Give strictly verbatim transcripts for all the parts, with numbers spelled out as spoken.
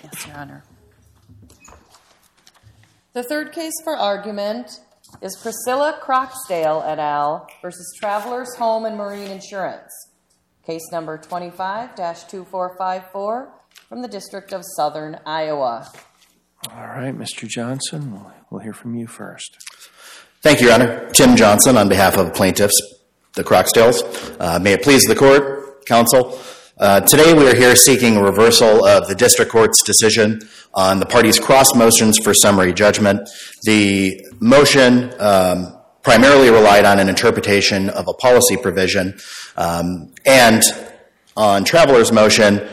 Yes, Your Honor. The third case for argument is Priscilla Croxdale et al. Versus Travelers Home and Marine Insurance. Case number twenty-five dash two four five four from the District of Southern Iowa. All right, Mister Johnson, we'll, we'll hear from you first. Thank you, Your Honor. Tim Johnson on behalf of plaintiffs, the Croxdales. Uh, may it please the court, counsel. Uh, today we are here seeking a reversal of the district court's decision on the parties' cross motions for summary judgment. The motion um, primarily relied on an interpretation of a policy provision um, and on Traveler's motion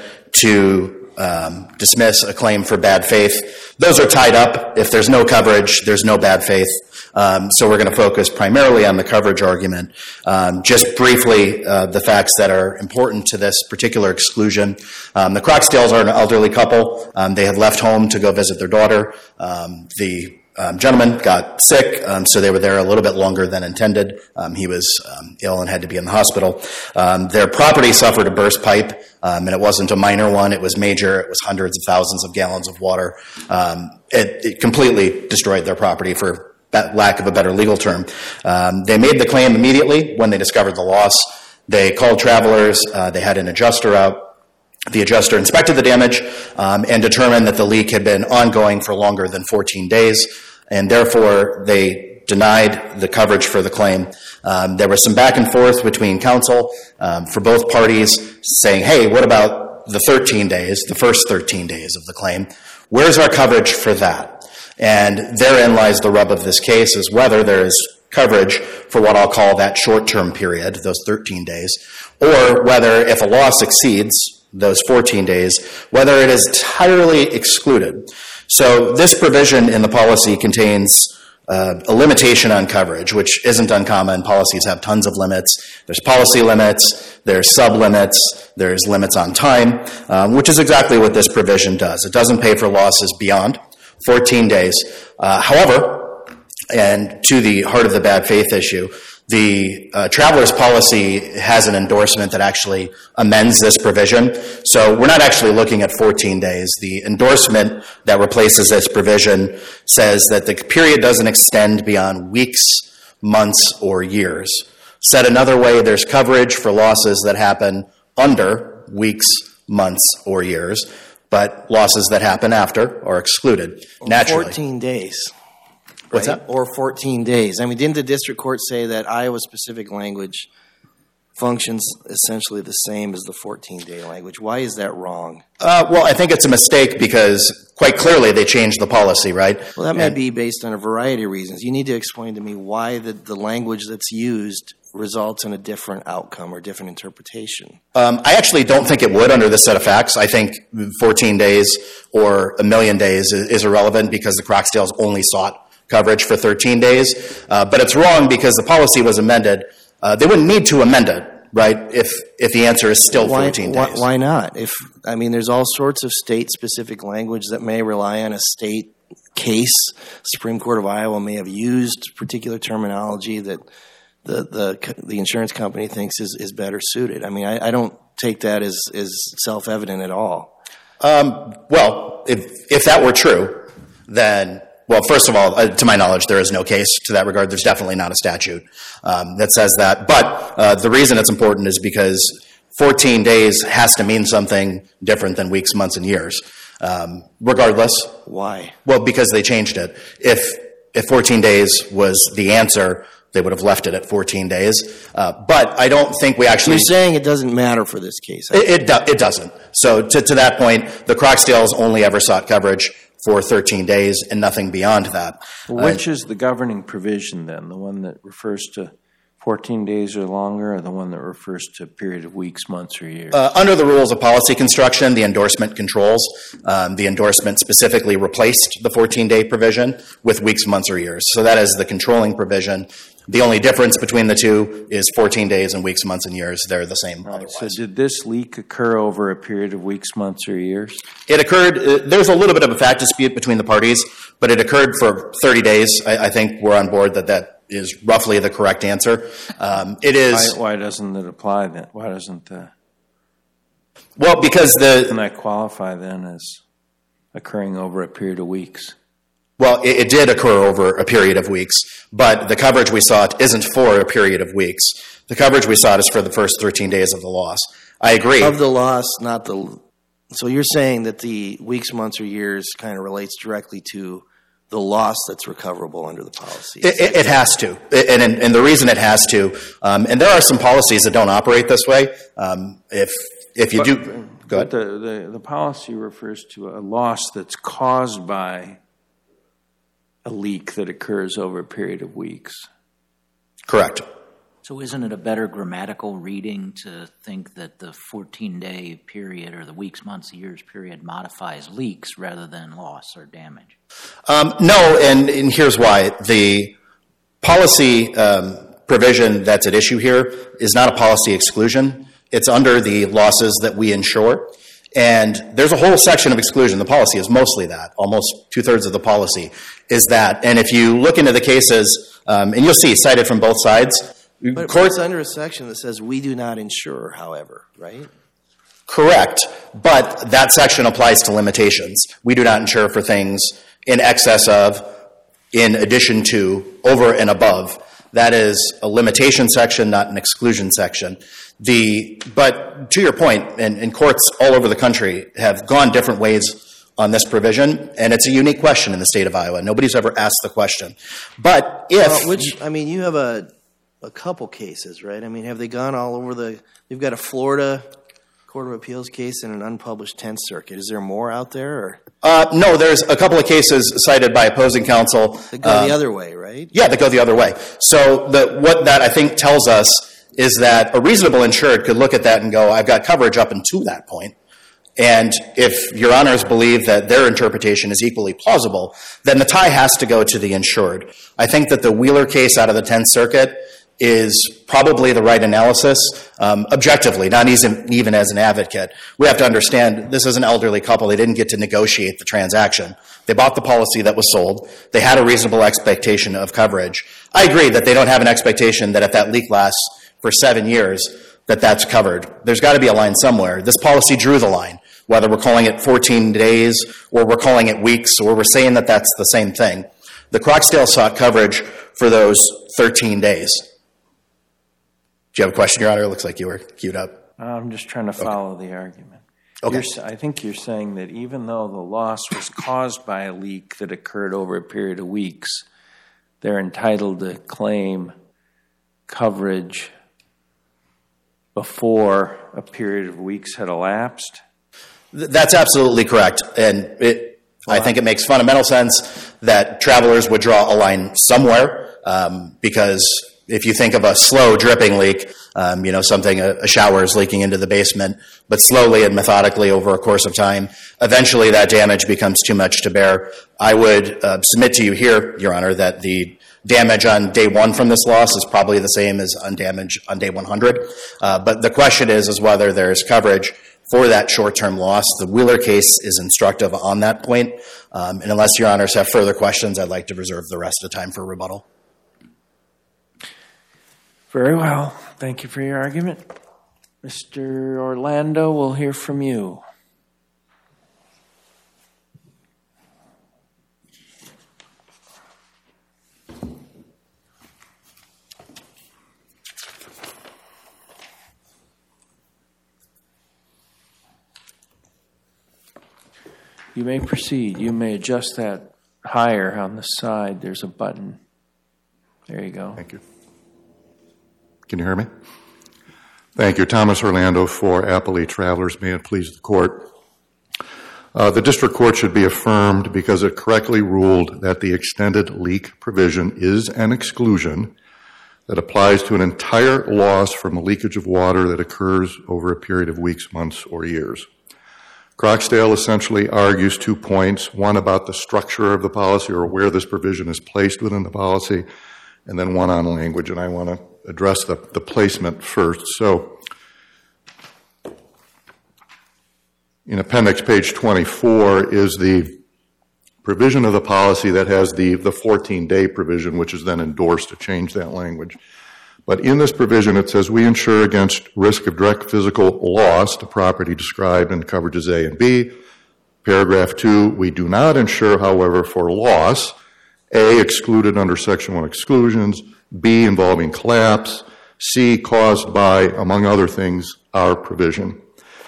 to um, dismiss a claim for bad faith. Those are tied up. If there's no coverage, there's no bad faith. Um, so we're going to focus primarily on the coverage argument. Um, just briefly, uh, the facts that are important to this particular exclusion. Um, the Croxdales are an elderly couple. Um, they had left home to go visit their daughter. Um, the um, gentleman got sick, um, so they were there a little bit longer than intended. Um, he was um, ill and had to be in the hospital. Um, their property suffered a burst pipe, um, and it wasn't a minor one. It was major. It was hundreds of thousands of gallons of water. Um, it, it completely destroyed their property for that lack of a better legal term. Um, they made the claim immediately when they discovered the loss. They called Travelers. Uh, they had an adjuster out. The adjuster inspected the damage um, and determined that the leak had been ongoing for longer than fourteen days, and therefore they denied the coverage for the claim. Um, there was some back and forth between counsel um, for both parties saying, hey, what about the thirteen days, the first thirteen days of the claim? Where's our coverage for that? And therein lies the rub of this case, is whether there is coverage for what I'll call that short-term period, those thirteen days, or whether if a loss exceeds those fourteen days, whether it is entirely excluded. So this provision in the policy contains uh, a limitation on coverage, which isn't uncommon. Policies have tons of limits. There's policy limits, there's sub-limits, there's limits on time, um, which is exactly what this provision does. It doesn't pay for losses beyond fourteen days. Uh, however, and to the heart of the bad faith issue, the uh, Travelers policy has an endorsement that actually amends this provision. So we're not actually looking at fourteen days. The endorsement that replaces this provision says that the period doesn't extend beyond weeks, months, or years. Said another way, there's coverage for losses that happen under weeks, months, or years, but losses that happen after are excluded naturally. fourteen days. What's right? that? Or fourteen days. I mean, didn't the district court say that Iowa-specific language functions essentially the same as the fourteen-day language? Why is that wrong? Uh, well, I think it's a mistake because quite clearly they changed the policy, right? Well, that may and, be based on a variety of reasons. You need to explain to me why the, the language that's used results in a different outcome or different interpretation. Um, I actually don't think it would under this set of facts. I think fourteen days or a million days is, is irrelevant because the Croxdales only sought coverage for thirteen days. Uh, but it's wrong because the policy was amended. Uh, they wouldn't need to amend it, right, if if the answer is still why, fourteen why, days. Why not? If I mean, there's all sorts of state-specific language that may rely on a state case. Supreme Court of Iowa may have used particular terminology that the the, the insurance company thinks is, is better suited. I mean, I, I don't take that as, as self-evident at all. Um, well, if if that were true, then... Well, first of all, uh, to my knowledge, there is no case to that regard. There's definitely not a statute um, that says that. But uh, the reason it's important is because fourteen days has to mean something different than weeks, months, and years. Um, regardless. Why? Well, because they changed it. If if fourteen days was the answer, they would have left it at fourteen days. Uh, but I don't think we actually... You're saying it doesn't matter for this case. It, it, do, it doesn't. So to, to that point, the Croxdales only ever sought coverage for thirteen days and nothing beyond that. Uh, Which is the governing provision then? The one that refers to fourteen days or longer, or the one that refers to a period of weeks, months, or years? Uh, under the rules of policy construction, the endorsement controls. Um, the endorsement specifically replaced the fourteen-day provision with weeks, months, or years. So that is the controlling provision. The only difference between the two is fourteen days and weeks, months, and years. They're the same Right. otherwise. So did this leak occur over a period of weeks, months, or years? It occurred, uh, there's a little bit of a fact dispute between the parties, but it occurred for thirty days. I, I think we're on board that that is roughly the correct answer. Um, it is... Why, why doesn't it apply then? Why doesn't the... Well, because the... Can that qualify then as... occurring over a period of weeks. Well, it, it did occur over a period of weeks, but the coverage we sought isn't for a period of weeks. The coverage we sought is for the first thirteen days of the loss. I agree. Of the loss, not the... So you're saying that the weeks, months, or years kind of relates directly to the loss that's recoverable under the policy? It, it, it has to, and, and, and the reason it has to, um, and there are some policies that don't operate this way. Um, if if you but, do, go but ahead. The, the, the policy refers to a loss that's caused by a leak that occurs over a period of weeks. Correct. So isn't it a better grammatical reading to think that the fourteen-day period or the weeks, months, years period modifies leaks rather than loss or damage? Um, no, and, and here's why. The policy um, provision that's at issue here is not a policy exclusion. It's under the losses that we insure. And there's a whole section of exclusion. The policy is mostly that. Almost two-thirds of the policy is that. And if you look into the cases, um, and you'll see cited from both sides, But courts it's under a section that says we do not insure, however, right? correct, but that section applies to limitations. We do not insure for things in excess of, in addition to, over and above. That is a limitation section, not an exclusion section. The but to your point, and, and courts all over the country have gone different ways on this provision, and it's a unique question in the state of Iowa. Nobody's ever asked the question. But if Well, which, I mean, you have a a couple cases, right? I mean, have they gone all over the? You've got a Florida Court of Appeals case and an unpublished Tenth Circuit. Is there more out there? Or? Uh, no, there's a couple of cases cited by opposing counsel. That go uh, the other way, right? Yeah, that go the other way. So the, what that I think tells us is that a reasonable insured could look at that and go, I've got coverage up until that point. And if your honors believe that their interpretation is equally plausible, then the tie has to go to the insured. I think that the Wheeler case out of the Tenth Circuit is probably the right analysis, um, objectively, not even, even as an advocate. We have to understand this is an elderly couple. They didn't get to negotiate the transaction. They bought the policy that was sold. They had a reasonable expectation of coverage. I agree that they don't have an expectation that if that leak lasts for seven years, that that's covered. There's got to be a line somewhere. This policy drew the line, whether we're calling it fourteen days or we're calling it weeks or we're saying that that's the same thing. The Crocsdale sought coverage for those thirteen days. Do you have a question, Your Honor? It looks like you were queued up. I'm just trying to follow okay. the argument. Okay. You're, I think you're saying that even though the loss was caused by a leak that occurred over a period of weeks, they're entitled to claim coverage before a period of weeks had elapsed? Th- that's absolutely correct. And it, I think it makes fundamental sense that travelers would draw a line somewhere um, because if you think of a slow dripping leak, um, you know, something, a, a shower is leaking into the basement, but slowly and methodically over a course of time, eventually that damage becomes too much to bear. I would uh, submit to you here, Your Honor, that the damage on day one from this loss is probably the same as on damage on day one hundred. Uh, but the question is, is whether there's coverage for that short-term loss. The Wheeler case is instructive on that point. Um, and unless Your Honors have further questions, I'd like to reserve the rest of the time for rebuttal. Very well. Thank you for your argument. Mister Orlando, we'll hear from you. You may proceed. You may adjust that higher on the side. There's a button. There you go. Thank you. Can you hear me? Thank you. Thomas Orlando for Appalachia Travelers. May it please the court. Uh, the district court should be affirmed because it correctly ruled that the extended leak provision is an exclusion that applies to an entire loss from a leakage of water that occurs over a period of weeks, months, or years. Crocsdale essentially argues two points, one about the structure of the policy or where this provision is placed within the policy, and then one on language, and I want to address the, the placement first. So, in appendix page twenty-four is the provision of the policy that has the, the fourteen-day provision, which is then endorsed to change that language. But in this provision, it says, we insure against risk of direct physical loss to property described in coverages A and B, Paragraph two, we do not insure, however, for loss, A, excluded under Section one exclusions, B, involving collapse, C, caused by, among other things, our provision.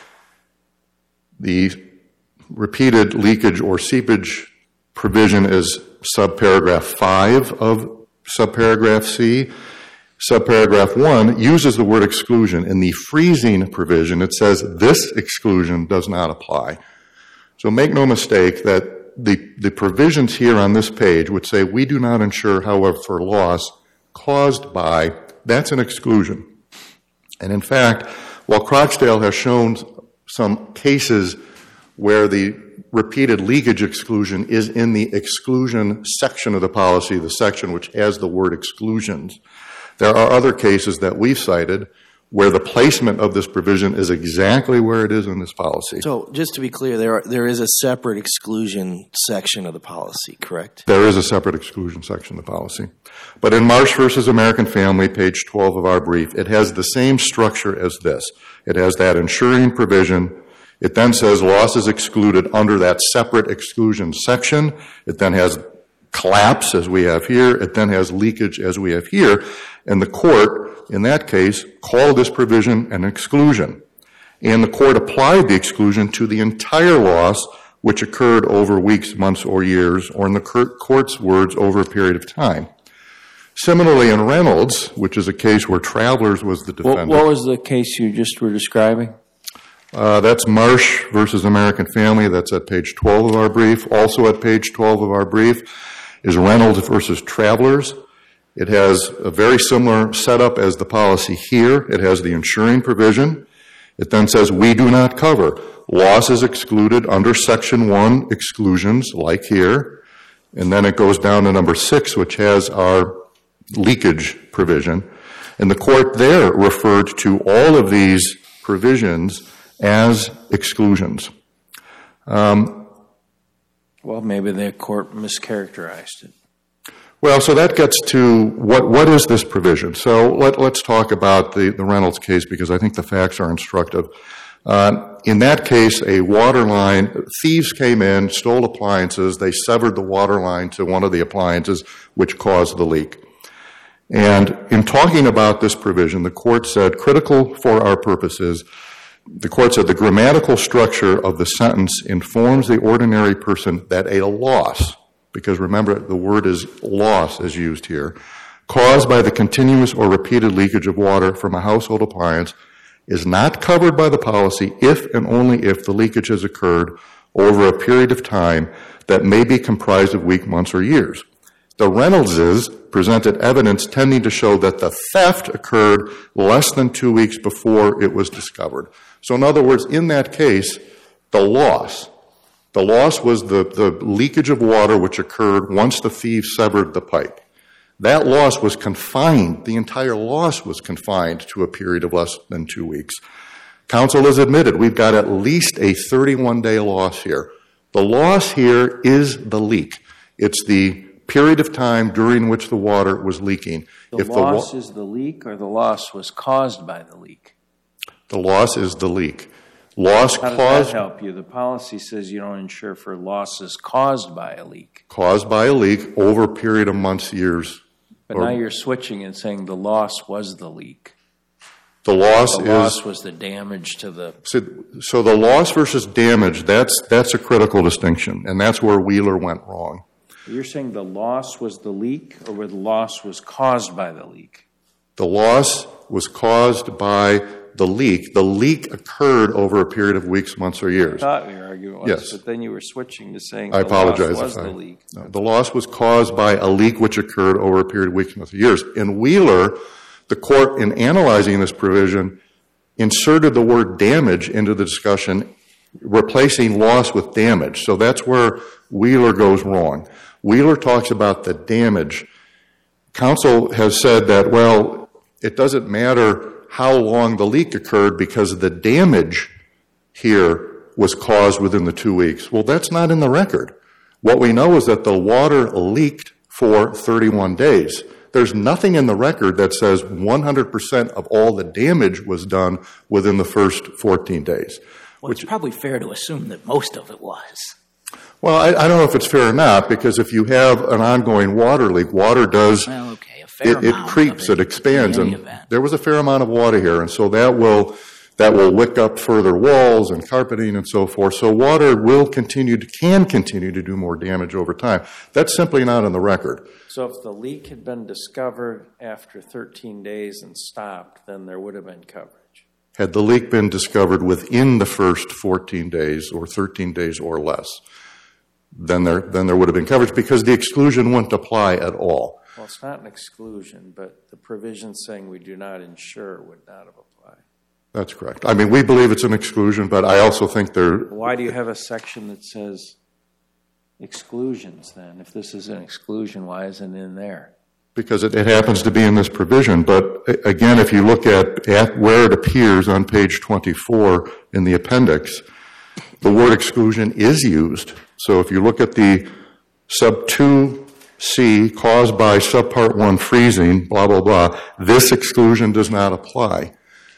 The repeated leakage or seepage provision is subparagraph five of subparagraph C. Subparagraph one uses the word exclusion. In the freezing provision, it says this exclusion does not apply. So make no mistake that the, the provisions here on this page would say we do not insure, however, for loss caused by, that's an exclusion. And in fact, while Crocsdale has shown some cases where the repeated leakage exclusion is in the exclusion section of the policy, the section which has the word exclusions, there are other cases that we've cited where the placement of this provision is exactly where it is in this policy. So just to be clear, there are, there is a separate exclusion section of the policy, correct? There is a separate exclusion section of the policy. But in Marsh versus American Family, page twelve of our brief, it has the same structure as this. It has that insuring provision. It then says loss is excluded under that separate exclusion section. It then has collapse, as we have here. It then has leakage, as we have here. And the court, in that case, called this provision an exclusion. And the court applied the exclusion to the entire loss, which occurred over weeks, months, or years, or in the court's words, over a period of time. Similarly, in Reynolds, which is a case where Travelers was the defendant. What, what was the case you just were describing? Uh, that's Marsh versus American Family. That's at page twelve of our brief. Also at page twelve of our brief is Reynolds versus Travelers. It has a very similar setup as the policy here. It has the insuring provision. It then says we do not cover. Loss is excluded under Section one exclusions, like here. And then it goes down to number six, which has our leakage provision. And the court there referred to all of these provisions as exclusions. Um, well, maybe the court mischaracterized it. Well, so that gets to what what is this provision? So let, let's talk about the, the Reynolds case because I think the facts are instructive. Uh, in that case, a water line, thieves came in, stole appliances, they severed the water line to one of the appliances, which caused the leak. And in talking about this provision, the court said, critical for our purposes, the court said the grammatical structure of the sentence informs the ordinary person that a loss, because remember the word is loss is used here, caused by the continuous or repeated leakage of water from a household appliance is not covered by the policy if and only if the leakage has occurred over a period of time that may be comprised of weeks, months, or years. The Reynoldses presented evidence tending to show that the theft occurred less than two weeks before it was discovered. So in other words, in that case, the loss, the loss was the, the leakage of water which occurred once the thieves severed the pipe. That loss was confined, the entire loss was confined to a period of less than two weeks. Counsel has admitted we've got at least a thirty-one day loss here. The loss here is the leak. It's the period of time during which the water was leaking. The if loss the wa- is the leak or the loss was caused by the leak? The loss is the leak. Loss How does caused, that help you? The policy says you don't insure for losses caused by a leak. caused by a leak over a period of months, years. But or- now you're switching and saying the loss was the leak. The loss The is loss was the damage to the... so, so the loss versus damage, that's that's a critical distinction, and that's where Wheeler went wrong. You're saying the loss was the leak or where the loss was caused by the leak? The loss was caused by the leak. The leak occurred over a period of weeks, months, or I years. thought your argument was, Yes. but then you were switching to saying I the apologize. loss was if I- the leak. No, the loss was caused by a leak which occurred over a period of weeks, months, or years. In Wheeler, the court, in analyzing this provision, inserted the word damage into the discussion, replacing loss with damage. So that's where Wheeler goes wrong. Wheeler talks about the damage. Counsel has said that, well, it doesn't matter how long the leak occurred because the damage here was caused within the two weeks. Well, that's not in the record. What we know is that the water leaked for thirty-one days. There's nothing in the record that says one hundred percent of all the damage was done within the first fourteen days. Well, it's probably fair to assume that most of it was. Well, I, I don't know if it's fair or not, because if you have an ongoing water leak, water does, Well, okay, a fair it, it amount creeps, of it expands, in any and event. there was a fair amount of water here, and so that will, that will lick up further walls and carpeting and so forth. So water will continue to, can continue to do more damage over time. That's simply not in the record. So if the leak had been discovered after thirteen days and stopped, then there would have been coverage. Had the leak been discovered within the first fourteen days or thirteen days or less, then there, then there would have been coverage, because the exclusion wouldn't apply at all. Well, it's not an exclusion, but the provision saying we do not insure would not have applied. That's correct. I mean, we believe it's an exclusion, but I also think there, Why do you have a section that says exclusions then? If this is an exclusion, why isn't it in there? because it, it happens to be in this provision. But a- again, if you look at, at where it appears on page twenty-four in the appendix, the word exclusion is used. So if you look at the sub two C, caused by subpart one freezing, blah, blah, blah, this exclusion does not apply.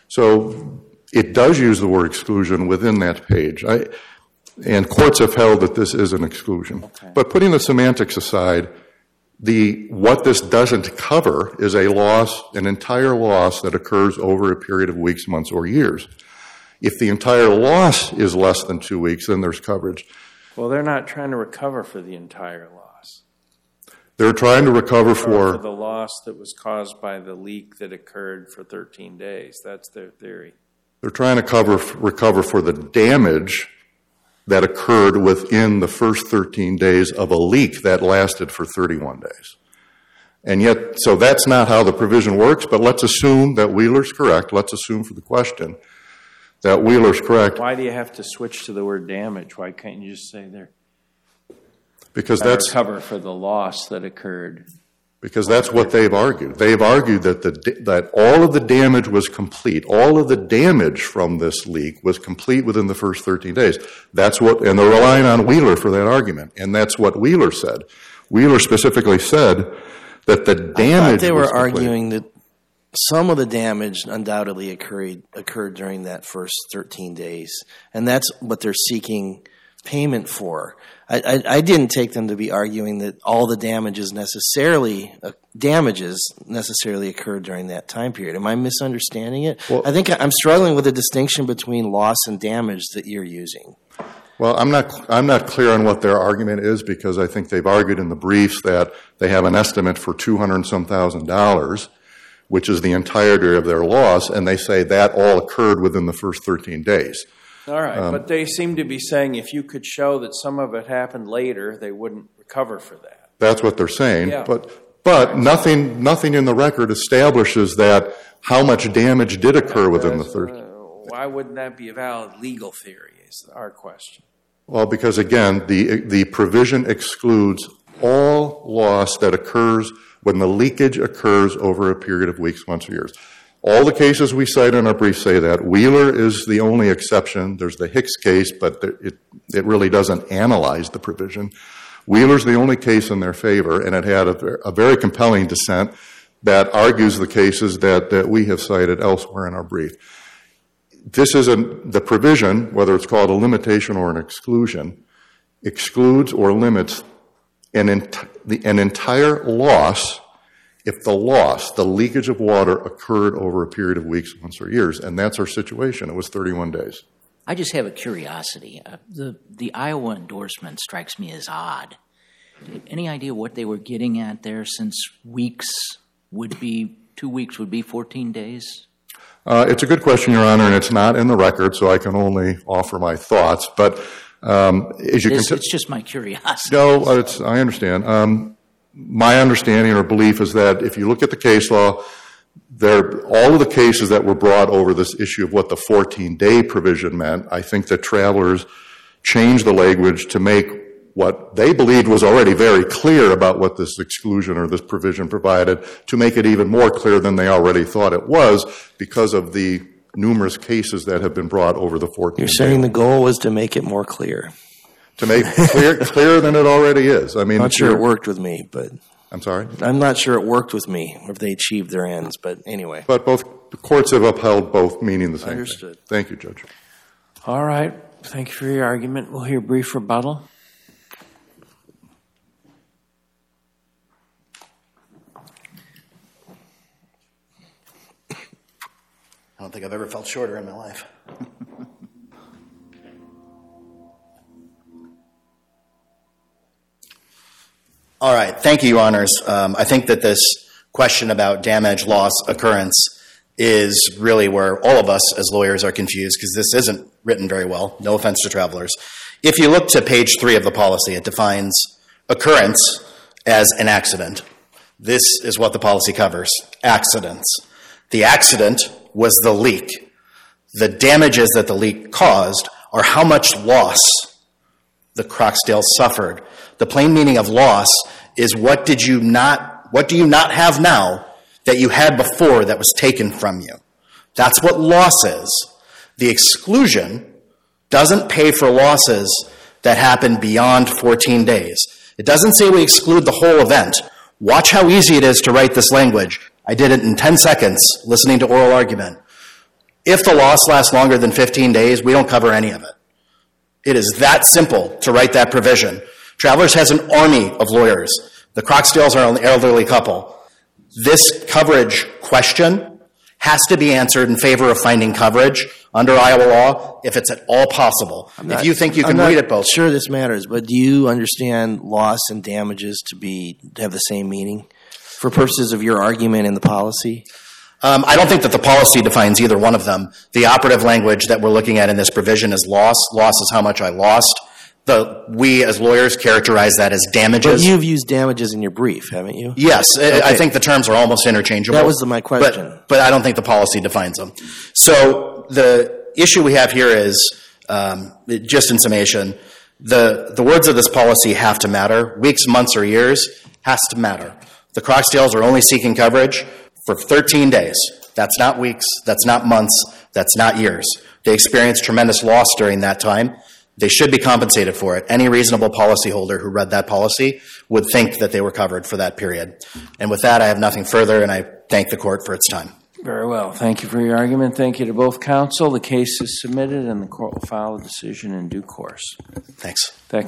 So it does use the word exclusion within that page. I, and courts have held that this is an exclusion. Okay. But putting the semantics aside, the what this doesn't cover is a loss, an entire loss that occurs over a period of weeks, months, or years. If the entire loss is less than two weeks, then there's coverage. Well, they're not trying to recover for the entire loss. They're trying to recover For for, the loss that was caused by the leak that occurred for thirteen days. That's their theory. they're trying to cover, recover for the damage that occurred within the first thirteen days of a leak that lasted for thirty-one days. And yet, so that's not how the provision works, but let's assume that Wheeler's correct. Let's assume for the question that Wheeler's correct, Why do you have to switch to the word damage? Why can't you just say they're because trying to that's, recover for the loss that occurred? because that's what they've argued. They've argued that the, that all of the damage was complete. All of the damage from this leak was complete within the first thirteen days. That's what, and they're relying on Wheeler for that argument. And that's what Wheeler said. Wheeler specifically said that the damage I thought they were was complete. arguing that some of the damage undoubtedly occurred occurred during that first thirteen days, and that's what they're seeking payment for. I, I, I didn't take them to be arguing that all the damages necessarily uh, damages necessarily occurred during that time period. Am I misunderstanding it? Well- I think I'm struggling with the distinction between loss and damage that you're using. Well, I'm not, I'm not clear on what their argument is, because I think they've argued in the briefs that they have an estimate for two hundred and some thousand dollars, which is the entirety of their loss, and they say that all occurred within the first thirteen days. All right, but they seem to be saying if you could show that some of it happened later, they wouldn't recover for that. That's what they're saying. Yeah. But, but nothing, nothing in the record establishes that how much damage did occur within the Uh, third. Why wouldn't that be a valid legal theory is our question. Well, because again, the, the provision excludes all loss that occurs when the leakage occurs over a period of weeks, months, or years. All the cases we cite in our brief say that. Wheeler is the only exception. There's the Hicks case, but it, it really doesn't analyze the provision. Wheeler's the only case in their favor, and it had a, a very compelling dissent that argues the cases that, that we have cited elsewhere in our brief. This is a, the provision, whether it's called a limitation or an exclusion, excludes or limits an, ent- the, an entire loss if the loss, the leakage of water, occurred over a period of weeks, months, or years. And that's our situation. It was thirty-one days. I just have a curiosity. Uh, the the Iowa endorsement strikes me as odd. Any idea what they were getting at there, since weeks would be, two weeks would be fourteen days? Uh, it's a good question, Your Honor, and it's not in the record, so I can only offer my thoughts. But um, as you It's, can it's just my curiosity. No, it's, I understand. Um, my understanding or belief is that if you look at the case law, there, all of the cases that were brought over this issue of what the fourteen-day provision meant, I think that travelers changed the language to make what they believed was already very clear about what this exclusion or this provision provided, to make it even more clear than they already thought it was, because of the numerous cases that have been brought over the fourteen-day. You're saying the goal was to make it more clear. To make it clear, clearer than it already is. I mean, I'm not sure you're- it worked with me, but I'm sorry? I'm not sure it worked with me if they achieved their ends. But anyway, But both the courts have upheld both, meaning the same Understood. thing. Thank you, Judge. All right. Thank you for your argument. We'll hear brief rebuttal. I don't think I've ever felt shorter in my life. All right. Thank you, Your Honors. Um, I think that this question about damage, loss, occurrence is really where all of us as lawyers are confused, because this isn't written very well. No offense to travelers. If you look to page three of the policy, it defines occurrence as an accident. This is what the policy covers: accidents. The accident was the leak. The damages that the leak caused are how much loss the Crocsdale suffered. The plain meaning of loss is what did you not, what do you not have now that you had before that was taken from you? That's what loss is. The exclusion doesn't pay for losses that happen beyond fourteen days. It doesn't say we exclude the whole event. Watch how easy it is to write this language. I did it in ten seconds listening to oral argument. If the loss lasts longer than fifteen days, we don't cover any of it. It is that simple to write that provision. Travelers has an army of lawyers. The Crocsdales are an elderly couple. This coverage question has to be answered in favor of finding coverage under Iowa law if it's at all possible. Not, if you think you can I'm read not it both. Sure, this matters, but do you understand loss and damages to be to have the same meaning for purposes of your argument in the policy? Um, I don't think that the policy defines either one of them. The operative language that we're looking at in this provision is loss. Loss is how much I lost. The, we as lawyers characterize that as damages. But you've used damages in your brief, haven't you? Yes, Okay. I think the terms are almost interchangeable. That was my question. But, but I don't think the policy defines them. So the issue we have here is, um, just in summation, the, the words of this policy have to matter. Weeks, months, or years has to matter. The Crocsdales are only seeking coverage for thirteen days. That's not weeks. That's not months. That's not years. They experienced tremendous loss during that time. They should be compensated for it. Any reasonable policyholder who read that policy would think that they were covered for that period. And with that, I have nothing further, and I thank the court for its time. Very well. Thank you for your argument. Thank you to both counsel. The case is submitted, and the court will file a decision in due course. Thanks. That